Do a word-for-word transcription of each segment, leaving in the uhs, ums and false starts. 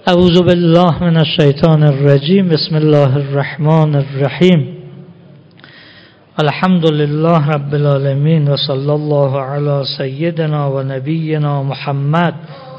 اعوذ بالله من الشیطان الرجیم. بسم الله الرحمن الرحیم. الحمد لله رب العالمین و صلی الله علی سیدنا و نبینا محمد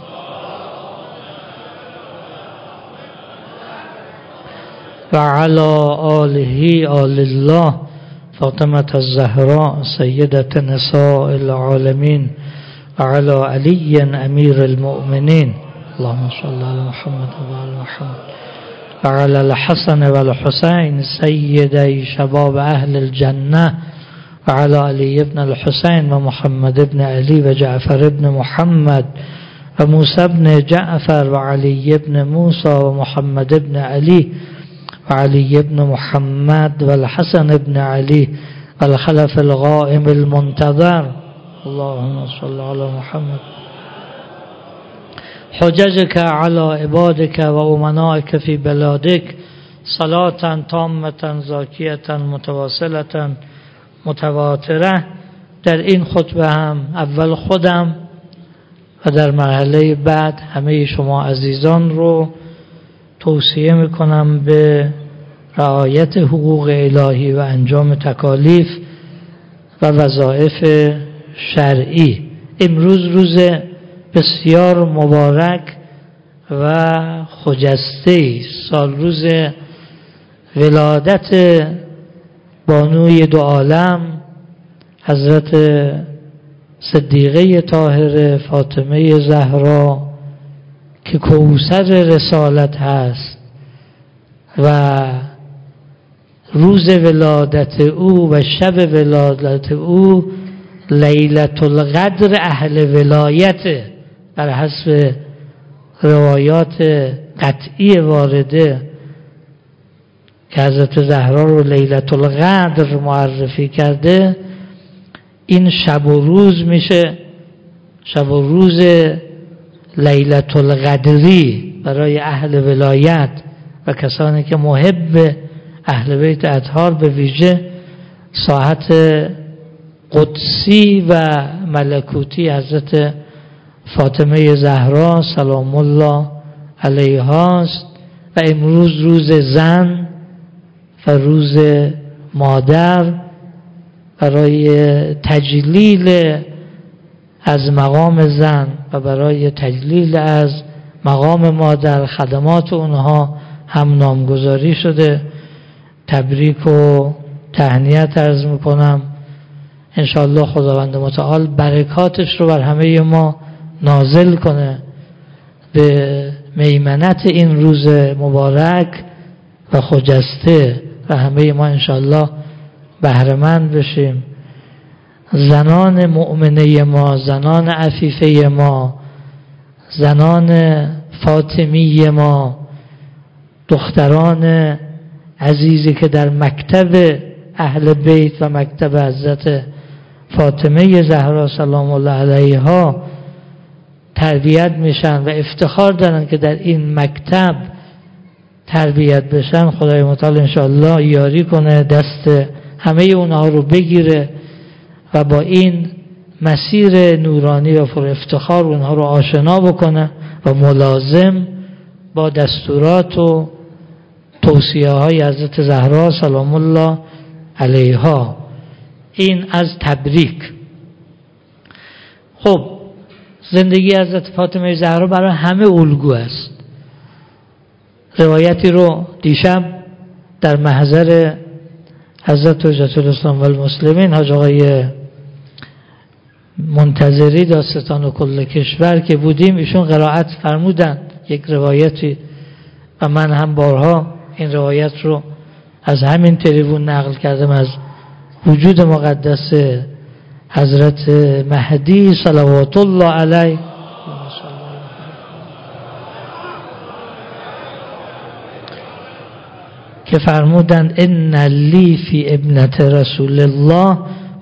و علی آله آل الله فاطمه الزهراء سیدة نساء العالمین و علی علی امیر المؤمنین. اللهم صل علی محمد و علی محمد و علی الحسن و الحسین سیدی شباب اهل الجنه و علی علی ابن الحسین و محمد ابن علی و جعفر ابن محمد و موسی ابن جعفر و علی ابن موسی و محمد ابن علی و علی ابن محمد و الحسن ابن علی و الخلف القائم المنتظر. اللهم صل علی محمد حججك على عبادك و امنائك في بلادك صلاة تامة زاکیة متواصلة متواتره. در این خطبه هم اول خودم و در مرحله بعد همه شما عزیزان رو توصیه میکنم به رعایت حقوق الهی و انجام تکالیف و وظایف شرعی. امروز روز بسیار مبارک و خجسته، سال روز ولادت بانوی دو عالم حضرت صدیقه طاهره فاطمه زهرا که کوثر رسالت هست و روز ولادت او و شب ولادت او لیلة القدر اهل ولایت بر حسب روایات قطعی وارده که حضرت زهرا رو لیلة القدر معرفی کرده. این شب و روز میشه شب و روز لیلة القدری برای اهل ولایت و کسانی که محب اهل بیت اطهار، به ویژه ساحت قدسی و ملکوتی حضرت فاطمه زهرا سلام الله علیها است. و امروز روز زن و روز مادر برای تجلیل از مقام زن و برای تجلیل از مقام مادر خدمات اونها هم نامگذاری شده. تبریک و تهنیت عرض میکنم. انشاءالله خداوند متعال برکاتش رو بر همه ما نازل کنه به میمنت این روز مبارک و خجسته و همه ما انشاءالله بهره‌مند بشیم. زنان مؤمنه ما، زنان عفیفه ما، زنان فاطمی ما، دختران عزیزی که در مکتب اهل بیت و مکتب حضرت فاطمه زهرا سلام الله علیها تربیت میشن و افتخار دارن که در این مکتب تربیت بشن. خدای متعال انشاءالله یاری کنه، دست همه اونها رو بگیره و با این مسیر نورانی و پر افتخار اونها رو آشنا بکنه و ملازم با دستورات و توصیه های حضرت زهرا سلام الله علیها. این از تبریک. خب زندگی حضرت فاطمه زهرا برای همه الگو است. روایتی رو دیشب در محضر حضرت حجت الاسلام و المسلمین حاج آقای منتظری داستان و کل کشور که بودیم ایشون قرائت فرمودن یک روایتی و من هم بارها این روایت رو از همین تریبون نقل کردم از وجود مقدس حضرت مهدی صلوات الله علیه که فرمودند ان لی فی ابنت رسول الله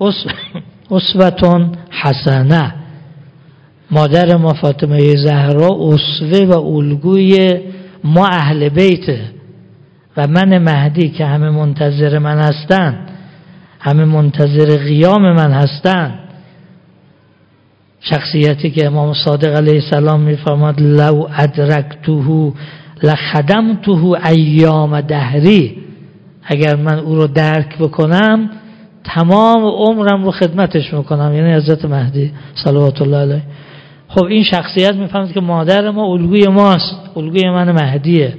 اسوة حسنه. مادر ما فاطمه زهرا اسوه و الگوی ما اهل بیت و من مهدی که همه منتظر من هستند، همه منتظر قیام من هستند. شخصیتی که امام صادق علیه السلام میفرماد لو ادرکته لخدمته ایام دهری، اگر من او رو درک بکنم تمام عمرم رو خدمتش میکنم، یعنی حضرت مهدی صلوات الله علیه. خب این شخصیت میفهمد که مادر ما الگوی ماست، الگوی من مهدیه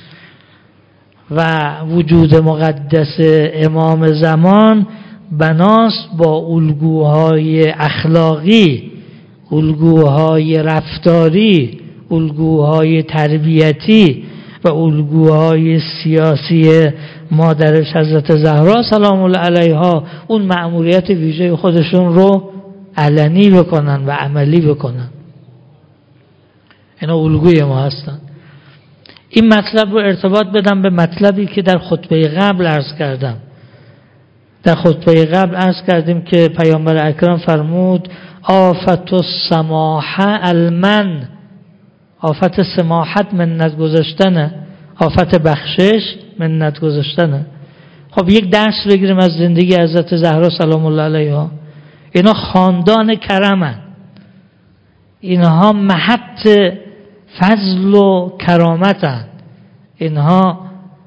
و وجود مقدس امام زمان بناست با الگوهای اخلاقی، الگوهای رفتاری، الگوهای تربیتی و الگوهای سیاسی مادرش حضرت زهرا سلام الله علیها اون مأموریت ویژه خودشون رو علنی بکنن و عملی بکنن. اینا الگوی ما هستن. این مطلب رو ارتباط بدم به مطلبی که در خطبه قبل عرض کردم. در خطبه قبل عرض کردیم که پیامبر اکرم فرمود آفت السماحه المن، آفت سماحت منت گذاشتنه، آفت بخشش منت گذاشتنه. خب یک درس بگیریم از زندگی حضرت زهرا سلام الله علیها. اینا خاندان کرمن، اینها محط فضل و کرامتن، اینها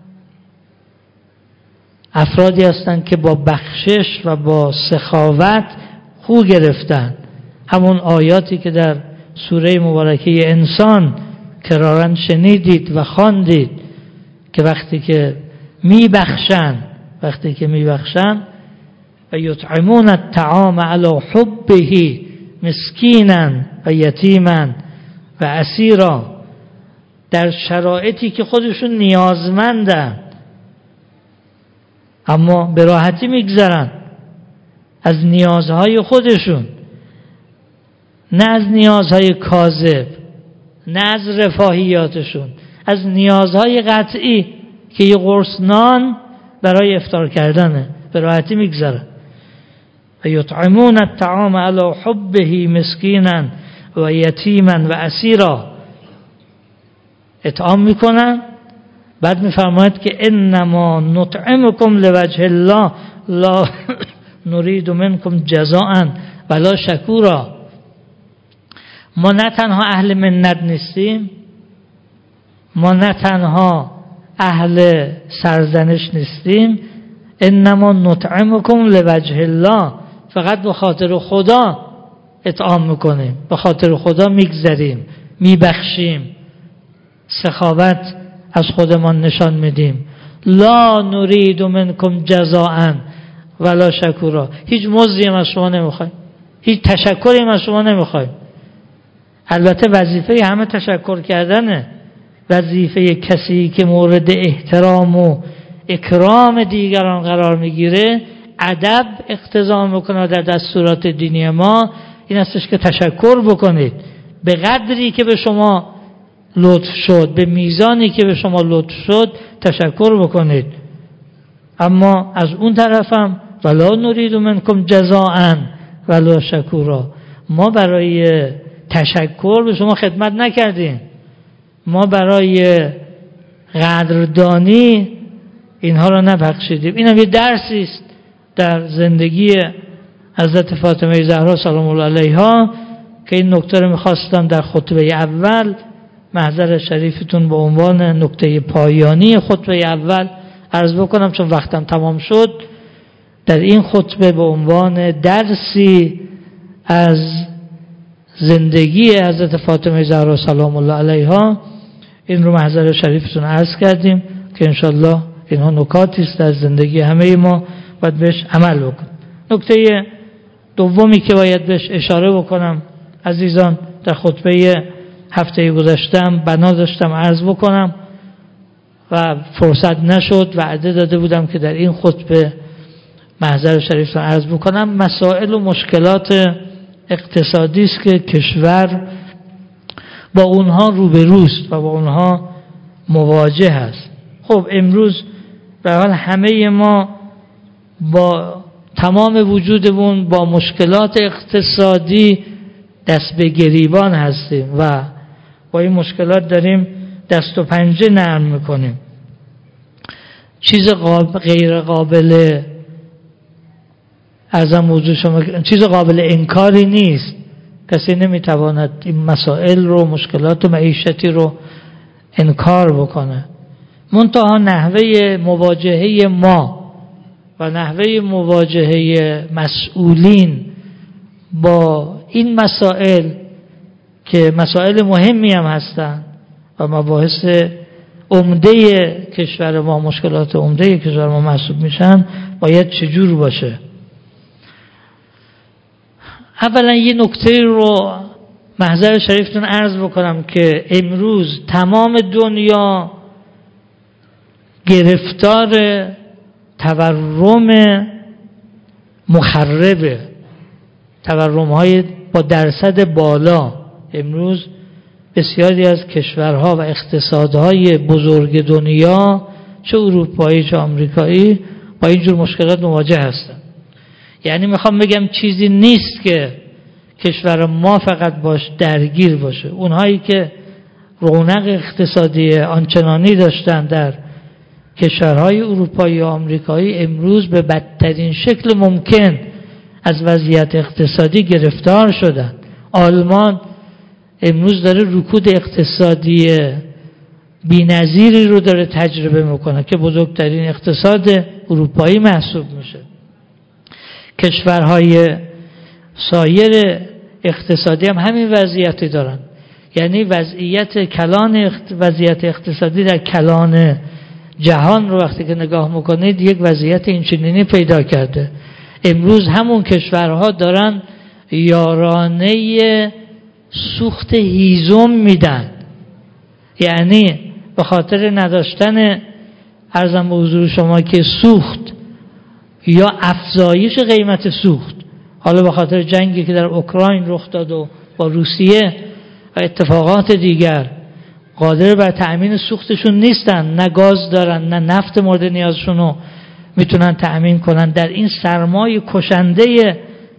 افرادی هستند که با بخشش و با سخاوت خو گرفتن. همون آیاتی که در سوره مبارکه انسان کرارن شنیدید و خواندید که وقتی که میبخشن وقتی که میبخشن و یطعمون الطعام علی حبه مسکینا و یتیما و اسیرا، در شرایطی که خودشون نیازمندن اما به راحتی میگذرن از نیازهای خودشون، نه از نیازهای کاذب، نه از رفاهیاتشون، از نیازهای قطعی که یه قرص نان برای افطار کردنه، به راحتی میگذرن. و یطعمون الطعام علی حبه مسکینا و یتیما و اسیرا، اطعام میکنن. بعد میفرماید که انما نطعمکم لوجه الله لا نرید منکم جزاء ولا شکورا. ما نه تنها اهل منت نیستیم، ما نه تنها اهل سرزنش نیستیم، انما نطعمکم لوجه الله، فقط به خاطر خدا اطعام میکنیم، به خاطر خدا میگذریم، میبخشیم، سخاوت از خودمان نشان میدیم. لا نرید منکم جزاء ولا شکورا، هیچ مزدی از شما نمیخوایم، هیچ تشکری از شما نمیخوایم. البته وظیفه همه تشکر کردنه، وظیفه کسی که مورد احترام و اکرام دیگران قرار میگیره، ادب اقتضا میکنه در دستورات دینی ما این استش که تشکر بکنید، به قدری که به شما لطف شد، به میزانی که به شما لطف شد تشکر بکنید. اما از اون طرفم ولا نرید منکم جزاء ولا شکورا، ما برای تشکر به شما خدمت نکردیم، ما برای قدردانی اینها را نبخشیدیم. این هم یه درسی است در زندگی حضرت فاطمه زهرا سلام الله علیها که این نکته رو میخواستم در خطبه اول محضر شریفتون به عنوان نکته پایانی خطبه اول عرض بکنم، چون وقتم تمام شد. در این خطبه به عنوان درسی از زندگی حضرت فاطمه زهرا سلام الله علیها این رو محضر شریفتون عرض کردیم که انشالله اینها نکاتی است از زندگی همه ما باید بهش عمل بکنیم. نکته دومی که باید بهش اشاره بکنم عزیزان، در خطبه هفته گذشتم بنا داشتم عرض بکنم و فرصت نشد، وعده داده بودم که در این خطبه محضر شریفتون عرض بکنم. مسائل و مشکلات اقتصادی است که کشور با اونها روبروست و با اونها مواجه است. خب امروز به حال همه ما با تمام وجودمون با مشکلات اقتصادی دست به گریبان هستیم و با این مشکلات داریم دست و پنجه نرم میکنیم. چیز قابل غیر قابل ازم موضوع شما چیز قابل انکاری نیست کسی نمیتواند این مسائل رو، مشکلات معیشتی رو انکار بکنه. منتها نحوه مواجهه ما و نحوه مواجهه مسئولین با این مسائل که مسائل مهمی هم هستن و مباحث عمده کشور ما، مشکلات عمده کشور ما محسوب میشن، باید چجور باشه؟ اولا یه نکته رو محضر شریفتون عرض بکنم که امروز تمام دنیا گرفتار تورم مخربه، تورم های با درصد بالا. امروز بسیاری از کشورها و اقتصادهای بزرگ دنیا، چه اروپایی چه آمریکایی، با اینجور مشکلات مواجه هستن. یعنی میخوام بگم چیزی نیست که کشور ما فقط باش درگیر باشه. اونهایی که رونق اقتصادی آنچنانی داشتن در کشورهای اروپایی و آمریکایی امروز به بدترین شکل ممکن از وضعیت اقتصادی گرفتار شدن. آلمان امروز داره رکود اقتصادی بی‌نظیری رو داره تجربه میکنه که بزرگترین اقتصاد اروپایی محسوب میشه. کشورهای سایر اقتصادی هم همین وضعیتی دارن. یعنی وضعیت کلان وضعیت اقتصادی در کلان جهان رو وقتی که نگاه میکنید یک وضعیت اینچنینی پیدا کرده. امروز همون کشورها دارن یارانه سوخت هیزم میدن، یعنی به خاطر نداشتن عرضم به حضور شما که سوخت یا افزایش قیمت سوخت، حالا به خاطر جنگی که در اوکراین رخ داد و با روسیه و اتفاقات دیگر قادر بر تأمین سوختشون نیستن، نه گاز دارن نه نفت مورد نیازشون رو میتونن تأمین کنن. در این سرمای کشنده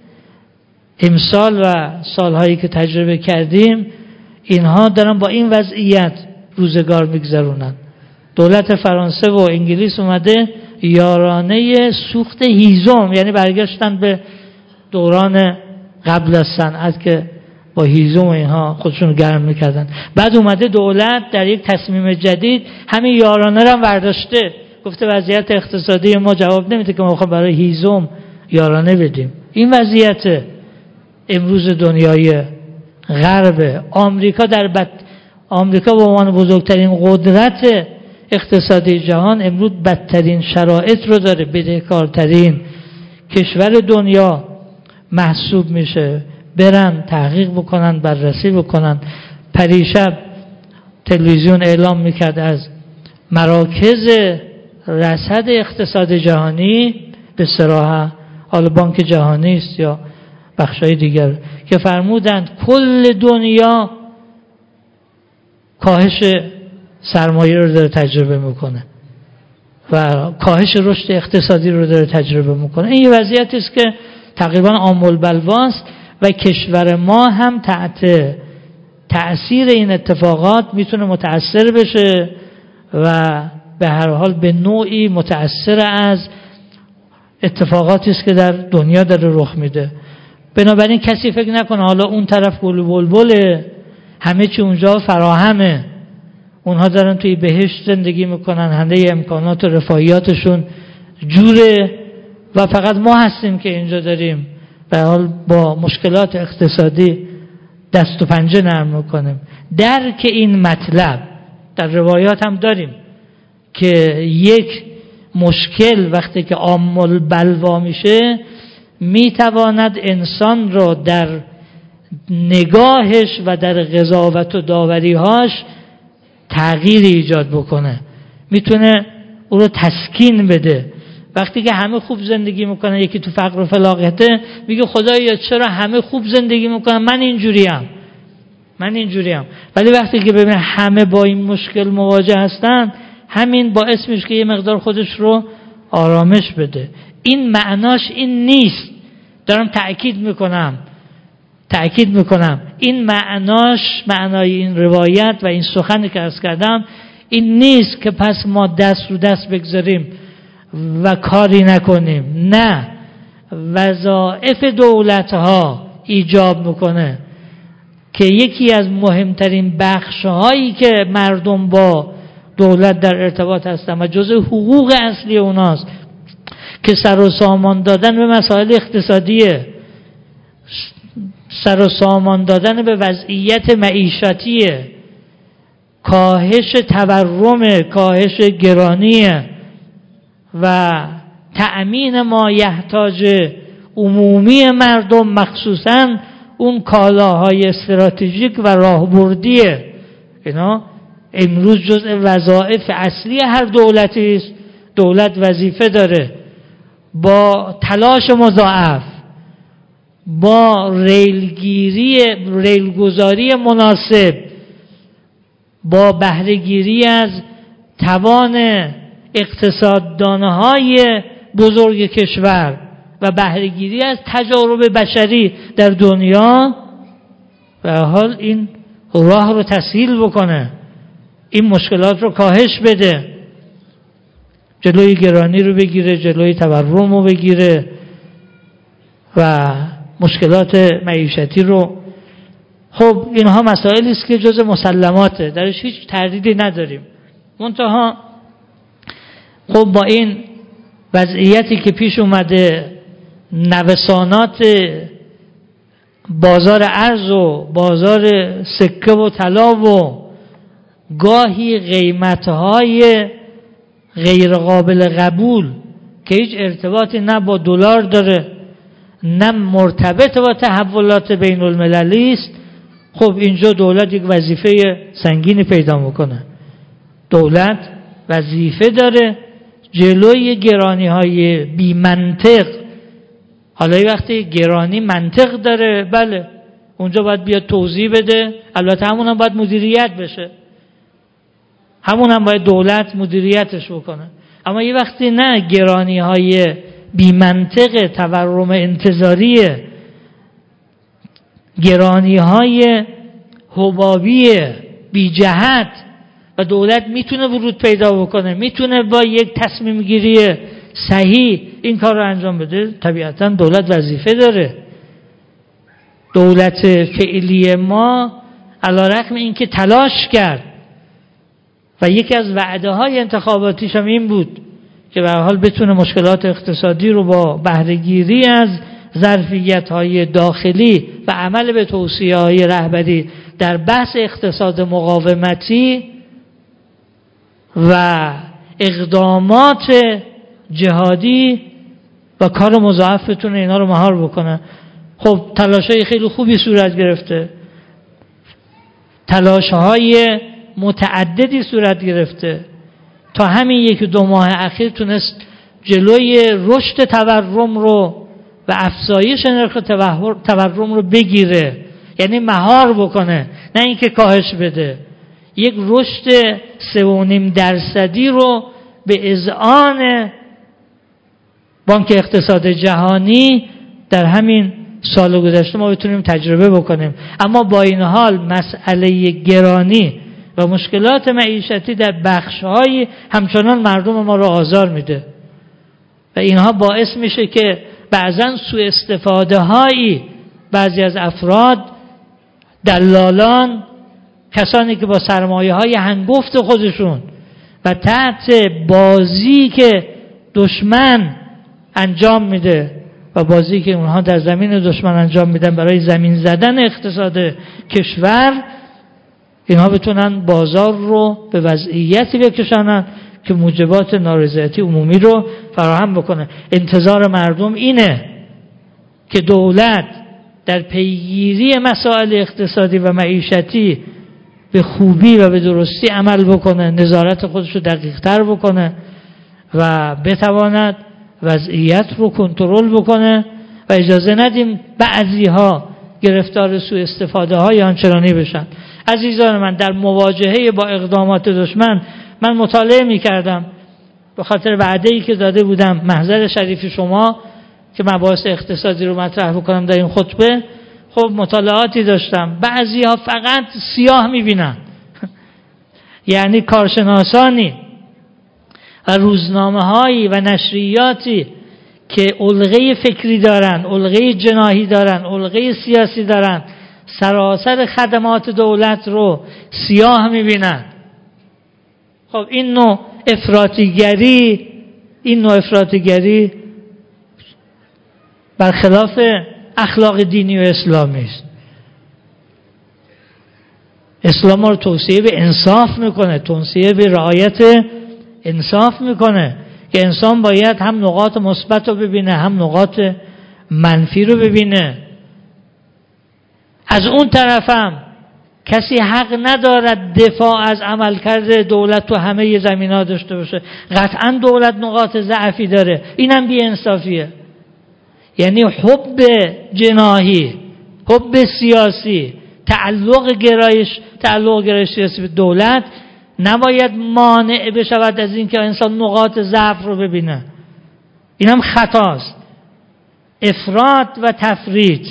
امسال و سالهایی که تجربه کردیم، اینها دارن با این وضعیت روزگار میگذرونن. دولت فرانسه و انگلیس اومده یارانه سوخت هیزم، یعنی برگشتن به دوران قبل از صنعت که با هیزم و اینها خودشون گرم میکردن. بعد اومده دولت در یک تصمیم جدید همین یارانه رو هم برداشته، گفته وضعیت اقتصادی ما جواب نمیده که ما بخوام برای هیزم یارانه بدیم. این وضعیت امروز دنیای غرب. آمریکا در بد... آمریکا به عنوان بزرگترین قدرت اقتصادی جهان امروز بدترین شرایط رو داره، بدهکارترین کشور دنیا محسوب میشه. برن تحقیق بکنن، بررسی بکنن. پریشب تلویزیون اعلام میکرد از مراکز رصد اقتصاد جهانی، به صراحت حالا بانک جهانی است یا بخشای دیگر، که فرمودند کل دنیا کاهش سرمایه رو داره تجربه میکنه و کاهش رشد اقتصادی رو داره تجربه میکنه. این یه وضعیتی است که تقریبا عام البلواست و کشور ما هم تحت تأثیر این اتفاقات میتونه متأثر بشه و به هر حال به نوعی متأثر از اتفاقاتی است که در دنیا داره رخ میده. بنابراین کسی فکر نکنه حالا اون طرف گل و بلبله، همه چی اونجا فراهمه، اونها دارن توی بهشت زندگی میکنن، همه امکانات و رفاهیاتشون جوره و فقط ما هستیم که اینجا داریم به حال با مشکلات اقتصادی دست و پنجه نرم میکنیم. درک این مطلب در روایات هم داریم که یک مشکل وقتی که عام البلوا میشه میتواند انسان را در نگاهش و در قضاوت و داوریهاش تغییر ایجاد بکنه، میتونه او رو تسکین بده. وقتی که همه خوب زندگی میکنن، یکی تو فقر و فلاکته، میگه خدایا چرا همه خوب زندگی میکنن، من اینجوریم من اینجوریم ولی وقتی که ببینه همه با این مشکل مواجه هستن، همین باعث میشه که یه مقدار خودش رو آرامش بده. این معناش این نیست، دارم تأکید میکنم تأکید میکنم این معناش، معنای این روایت و این سخنی که عرض کردم این نیست که پس ما دست رو دست بگذاریم و کاری نکنیم. نه، وظایف دولت ها ایجاب میکنه که یکی از مهمترین بخش‌هایی که مردم با دولت در ارتباط هستن و جزء حقوق اصلی اوناست که سر و سامان دادن به مسائل اقتصادیه، سر و سامان دادن به وضعیت معیشتیه، کاهش تورم، کاهش گرانی و تأمین ما یحتاج عمومی مردم، مخصوصاً اون کالاهای استراتژیک و راهبردیه. اینا امروز جزء وظایف اصلی هر دولتی است. دولت وظیفه داره با تلاش مضاعف، با ریلگیری ریلگذاری مناسب، با بهره‌گیری از توان اقتصاددانهای بزرگ کشور و بهره‌گیری از تجارب بشری در دنیا به حال این راه رو تسهیل بکنه، این مشکلات رو کاهش بده، جلوی گرانی رو بگیره، جلوی تورم رو بگیره و مشکلات معیشتی رو. خب اینها مسائلی است که جز مسلماته، درش هیچ تردیدی نداریم. منتها خب با این وضعیتی که پیش اومده، نوسانات بازار ارز و بازار سکه و طلا و گاهی قیمت‌های غیر قابل قبول که هیچ ارتباطی نه با دلار داره نه مرتبط با تحولات بین المللی است، خب اینجا دولت یک وظیفه سنگینی پیدا میکنه. دولت وظیفه داره جلوی گرانی های بی منطق. حالا وقتی گرانی منطق داره، بله اونجا باید بیاد توضیح بده، البته همون هم باید مدیریت بشه، همون هم باید دولت مدیریتش بکنه. اما یه وقتی نه، گرانی های بی منطق، تورم انتظاریه، گرانی های حبابی بی جهت و دولت میتونه ورود پیدا بکنه، میتونه با یک تصمیم گیری صحیح این کار رو انجام بده. طبیعتا دولت وظیفه داره. دولت فعلی ما علی رغم اینکه تلاش کرد و یکی از وعده های انتخاباتیش هم این بود که به هر حال بتونه مشکلات اقتصادی رو با بهره‌گیری از ظرفیت های داخلی و عمل به توصیه های رهبری در بحث اقتصاد مقاومتی و اقدامات جهادی و کار مضاعف بتونه اینا رو مهار بکنه. خب تلاش‌های خیلی خوبی صورت گرفته، تلاش‌های متعددی صورت گرفته. تا همین یک دو ماه اخیر تونست جلوی رشد تورم رو و افزایش نرخ تورم رو بگیره، یعنی مهار بکنه، نه اینکه کاهش بده. یک رشد سه و نیم درصدی رو به اذعان بانک اقتصاد جهانی در همین سال گذشته ما بتونیم تجربه بکنیم. اما با این حال مسئله گرانی و مشکلات معیشتی در بخش‌های همچنان مردم ما رو آزار میده و اینها باعث میشه که بعضاً سوء استفاده هایی بعضی از افراد، دلالان، کسانی که با سرمایه های هنگفت خودشون و تحت بازی که دشمن انجام میده و بازی که اونها در زمین دشمن انجام میدن برای زمین زدن اقتصاد کشور، اینها بتونن بازار رو به وضعیتی بکشانن که موجبات نارضایتی عمومی رو فراهم بکنه. انتظار مردم اینه که دولت در پیگیری مسائل اقتصادی و معیشتی به خوبی و به درستی عمل بکنه، نظارت خودش رو دقیق تر بکنه و بتواند وضعیت رو کنترل بکنه و اجازه ندیم بعضی ها گرفتار سوء استفاده های آنچنانی بشن. عزیزان من، در مواجهه با اقدامات دشمن من مطالعه می کردم به خاطر وعده‌ای که داده بودم محضر شریف شما که مباحث اقتصادی رو مطرح بکنم در این خطبه. خب مطالعاتی داشتم، بعضی ها فقط سیاه می بینن یعنی کارشناسانی و روزنامه هایی و نشریاتی که علقه فکری دارن، علقه جناحی دارن، علقه سیاسی دارن، سراسر خدمات دولت رو سیاه میبینن. خب این نوع افراطیگری این نوع افراطیگری برخلاف اخلاق دینی و اسلامی است. اسلام ما رو توصیه به انصاف میکنه، توصیه به رعایت انصاف میکنه که انسان باید هم نقاط مثبت رو ببینه هم نقاط منفی رو ببینه. از اون طرفم کسی حق ندارد دفاع از عملکرد دولت تو همه زمینه‌ها داشته باشه. قطعا دولت نقاط ضعفی داره، اینم بی‌انصافیه. یعنی حب جناحی، حب سیاسی، تعلق گرایش تعلق گرایش سیاسی به دولت نباید مانع بشود از اینکه انسان نقاط ضعف رو ببینه. اینم خطاست. افراط و تفریط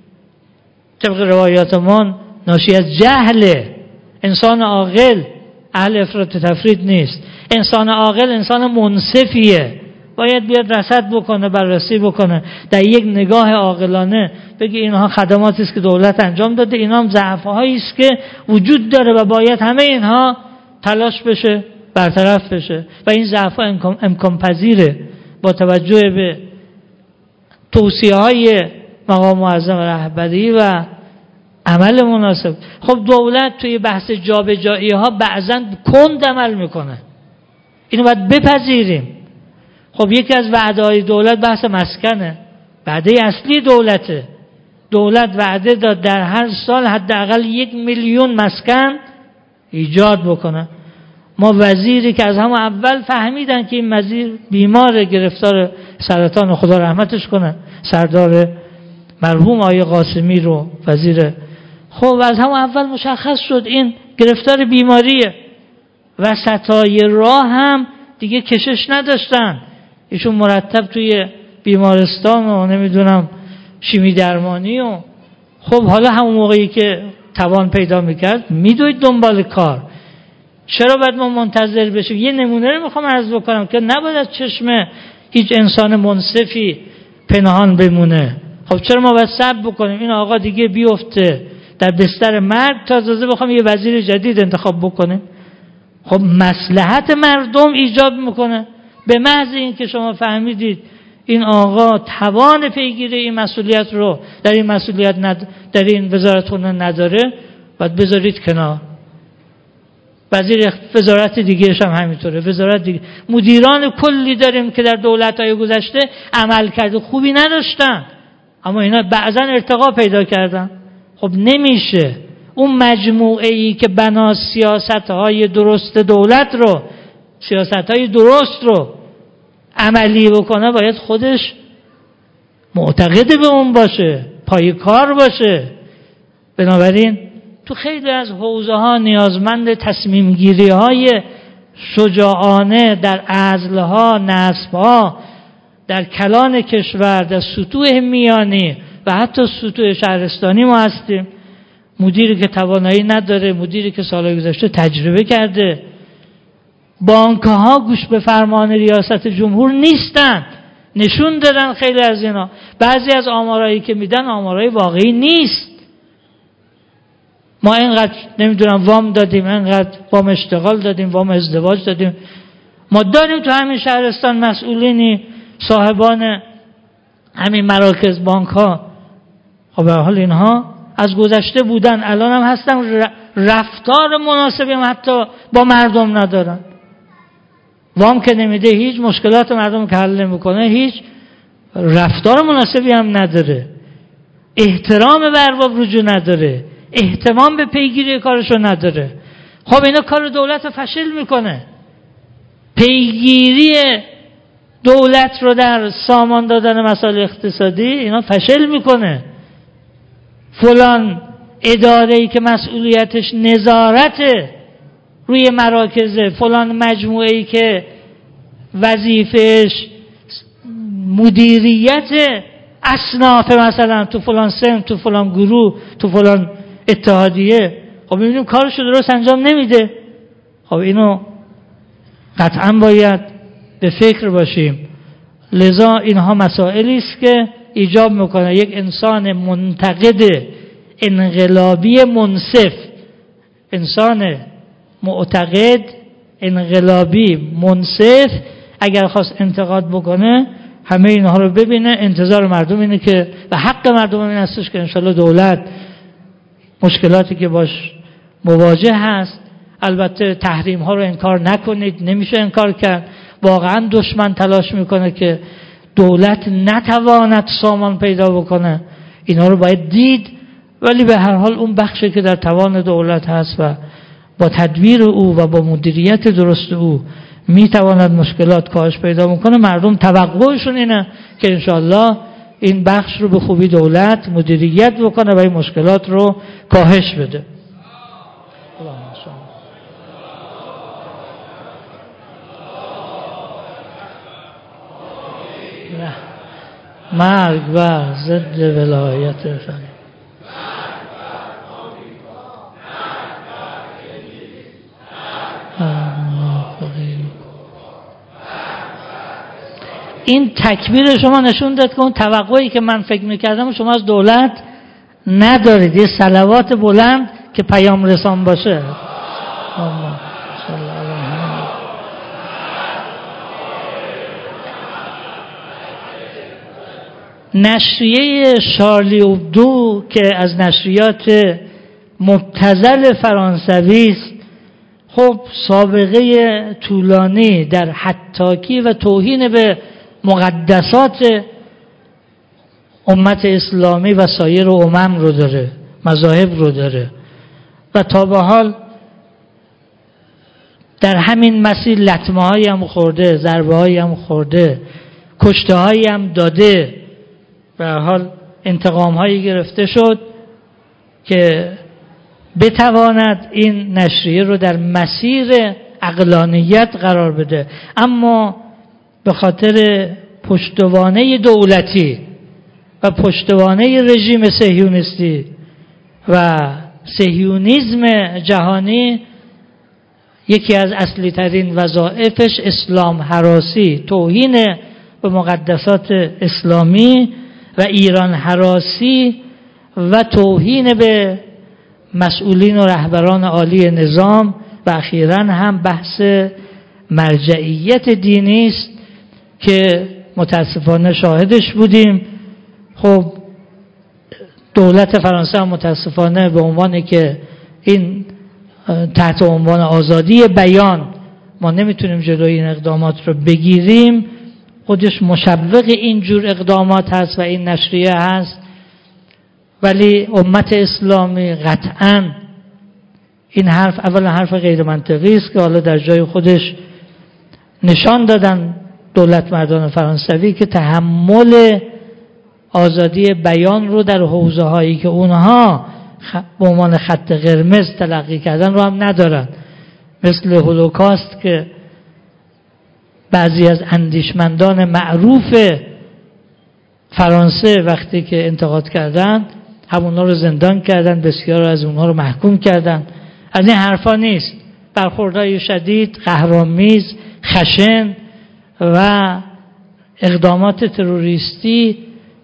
طبق روایاتمون ناشی از جهله. انسان عاقل اهل افراط و تفریط نیست. انسان عاقل انسان منصفیه، باید بیاد رصد بکنه، بررسی بکنه، در یک نگاه عاقلانه بگه اینها خدماتی است که دولت انجام داده، اینها هم ضعف‌هایی است که وجود داره و باید همه اینها تلاش بشه برطرف بشه و این ضعف‌ها امکان, امکان پذیره با توجه به توصیه‌های مقام معظم رهبری و عمل مناسب. خب دولت توی بحث جابجایی‌ها بعضاً کند عمل میکنه، اینو باید بپذیریم. خب یکی از وعده‌های دولت بحث مسکنه، وعده اصلی دولته. دولت وعده داد در هر سال حداقل یک میلیون مسکن ایجاد بکنه. ما وزیری که از همون اول فهمیدن که این وزیر بیمار گرفتار سرطان، خدا رحمتش کنه، سردار مرحوم آقای قاسمی رو وزیر، خب از همون اول مشخص شد این گرفتار بیماریه. وسطای راه هم دیگه کشش نداشتن، ایشون مرتب توی بیمارستان و نمیدونم شیمی درمانی و خب حالا همون موقعی که توان پیدا میکرد میدوید دنبال کار. چرا باید ما منتظر بشیم؟ یه نمونه رو میخوام عرض بکنم که نباید از چشم هیچ انسان منصفی پنهان بمونه. خب چرا ما باید صبر بکنیم این آقا دیگه بیفته در بستر مرگ تا تازه بخوام یه وزیر جدید انتخاب بکنیم؟ خب مصلحت مردم ایجاب میکنه. به محض این که شما فهمیدید این آقا توان پیگیری این مسئولیت رو در این مسئولیت ند... در این وزارتخونه نداره، باید بذارید کنار. وزیر وزارت دیگه هم همینطوره، وزارت دیگه. مدیران کلی داریم که در دولت‌های گذشته عملکرد خوبی نداشتن، اما اینا بعضا ارتقا پیدا کردن. خب نمیشه اون مجموعه‌ای که بنا سیاست‌های درست دولت رو، سیاست‌های درست رو عملی بکنه، باید خودش معتقد به اون باشه، پای کار باشه. بنابراین تو خیلی از حوزه‌ها نیازمند تصمیم گیری‌های شجاعانه در عزل‌ها، نصب‌ها، در کلان کشور، در سطوح میانی و حتی سطوح شهرستانی ما هستیم. مدیری که توانایی نداره، مدیری که سالهای گذشته تجربه کرده. بانک‌ها گوش به فرمان ریاست جمهور نیستن، نشون دادن خیلی از اینا. بعضی از آمارایی که میدن آمارای واقعی نیست. ما اینقدر نمیدونم وام دادیم، اینقدر وام اشتغال دادیم، وام ازدواج دادیم. ما داریم تو همین شهرستان مسئولینی صاحبان همین مراکز بانک ها. خب به حال اینها از گذشته بودن، الان هم هستن، رفتار مناسبی هم حتی با مردم ندارن. وام که نمیده، هیچ مشکلات مردم که حل نمیکنه، هیچ رفتار مناسبی هم نداره، احترام به ارباب رجوع نداره، اهتمام به پیگیری کارشو نداره. خب اینا کار دولت رو فشل میکنه. پیگیری دولت رو در سامان دادن مسائل اقتصادی اینا فشل میکنه. فلان اداره‌ای که مسئولیتش نظارت روی مراکزه، فلان مجموعه‌ای که وظیفهش مدیریت اصناف مثلا تو فلان سن، تو فلان گروه، تو فلان اتحادیه، خب می‌بینیم کارشو درست انجام نمیده. خب اینو قطعا باید به فکر باشیم. لذا اینها مسائلی است که ایجاب میکنه یک انسان منتقد انقلابی منصف، انسان معتقد انقلابی منصف اگر خواست انتقاد بکنه همه اینها رو ببینه، انتظار مردم اینه که و حق مردم این هستش که انشالله دولت مشکلاتی که باش مواجه هست، البته تحریم ها رو انکار نکنید، نمیشه انکار کرد، واقعا دشمن تلاش میکنه که دولت نتواند سامان پیدا بکنه، اینا رو باید دید، ولی به هر حال اون بخشی که در توان دولت هست و با تدبیر او و با مدیریت درست او میتواند مشکلات کاهش پیدا میکنه، مردم توقعشون اینه که انشالله این بخش رو به خوبی دولت مدیریت بکنه و این مشکلات رو کاهش بده. مرگ بر ضد ولایت فقیه. این تکبیر شما نشون داد که اون توقعی که من فکر میکردم شما از دولت ندارید، یه صلوات بلند که پیام رسان باشه. نشریه شارلی اوبدو که از نشریات مبتذل فرانسوی است، خب سابقه طولانی در حطاکی و توهین به مقدسات امت اسلامی و سایر امم رو داره، مذاهب رو داره و تا به حال در همین مسیر لطمه هایی هم خورده، ضربه هایی هم خورده، کشته هایی هم داده، به هر حال انتقام هایی گرفته شد که بتواند این نشریه رو در مسیر عقلانیت قرار بده. اما به خاطر پشتوانه دولتی و پشتوانه رژیم صهیونیستی و صهیونیسم جهانی، یکی از اصلی ترین وظایفش اسلام هراسی، توهین به مقدسات اسلامی و ایران هراسی و توهین به مسئولین و رهبران عالی نظام و اخیراً هم بحث مرجعیت دینی است که متاسفانه شاهدش بودیم. خب دولت فرانسه هم متاسفانه به عنوانی که این تحت عنوان آزادی بیان ما نمیتونیم جلوی این اقدامات رو بگیریم، خودش مشوق این جور اقدامات هست و این نشریه هست، ولی امت اسلامی قطعاً این حرف اولا حرف غیر منطقی است که حالا در جای خودش نشان دادن دولت مردان فرانسوی که تحمل آزادی بیان رو در حوزه هایی که اونها به عنوان خط قرمز تلقی کردن رو هم ندارن، مثل هولوکاست که بعضی از اندیشمندان معروف فرانسه وقتی که انتقاد کردن همونها رو زندان کردن، بسیار از اونها رو محکوم کردن. از این حرفا نیست. برخوردهای شدید، قهرآمیز، خشن و اقدامات تروریستی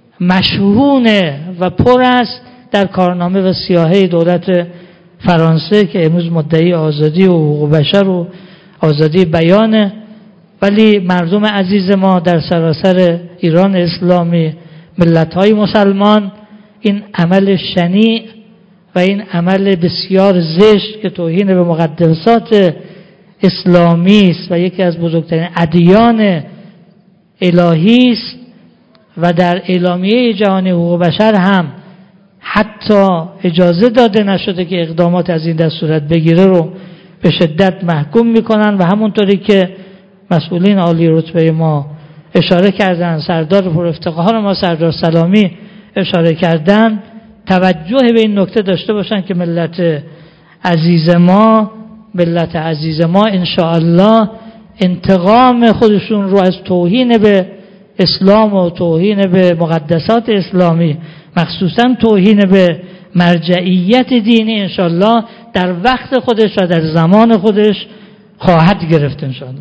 مشهونه و پر است در کارنامه و سیاهه دولت فرانسه که امروز مدعی آزادی و حقوق بشر و آزادی بیانه، ولی مردم عزیز ما در سراسر ایران اسلامی، ملت‌های مسلمان، این عمل شنیع و این عمل بسیار زشت که توهین به مقدسات اسلامی است و یکی از بزرگترین ادیان الهی است و در اعلامیه جهانی حقوق بشر هم حتی اجازه داده نشده که اقدامات از این دست صورت بگیره رو به شدت محکوم میکنن و همونطوری که مسئولین عالی رتبه ما اشاره کردن، سردار پر افتخار ما سردار سلامی اشاره کردن، توجه به این نکته داشته باشن که ملت عزیز ما ملت عزیز ما انشاءالله انتقام خودشون رو از توهین به اسلام و توهین به مقدسات اسلامی، مخصوصا توهین به مرجعیت دینی، انشاءالله در وقت خودش و در زمان خودش خواهد گرفت انشاءالله.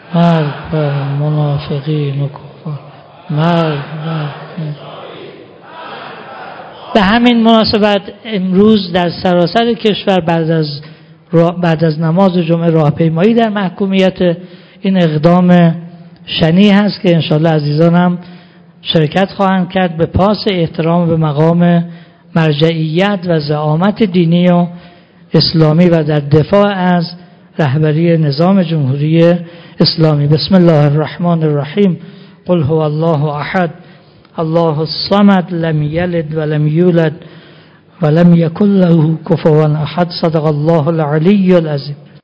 مرگ بر منافقین و کفار، مرگ بر. به همین مناسبت امروز در سراسر کشور بعد از بعد از نماز جمعه راهپیمایی در محکومیت این اقدام شنی هست که انشاءالله عزیزان هم شرکت خواهند کرد به پاس احترام به مقام مرجعیت و زعامت دینی و اسلامی و در دفاع از رهبری نظام جمهوری اسلامی. بسم الله الرحمن الرحیم. قل هو الله احد الله الصمد لم یلد ولم یولد ولم یکن له کفوا احد. صدق الله العلی العظیم.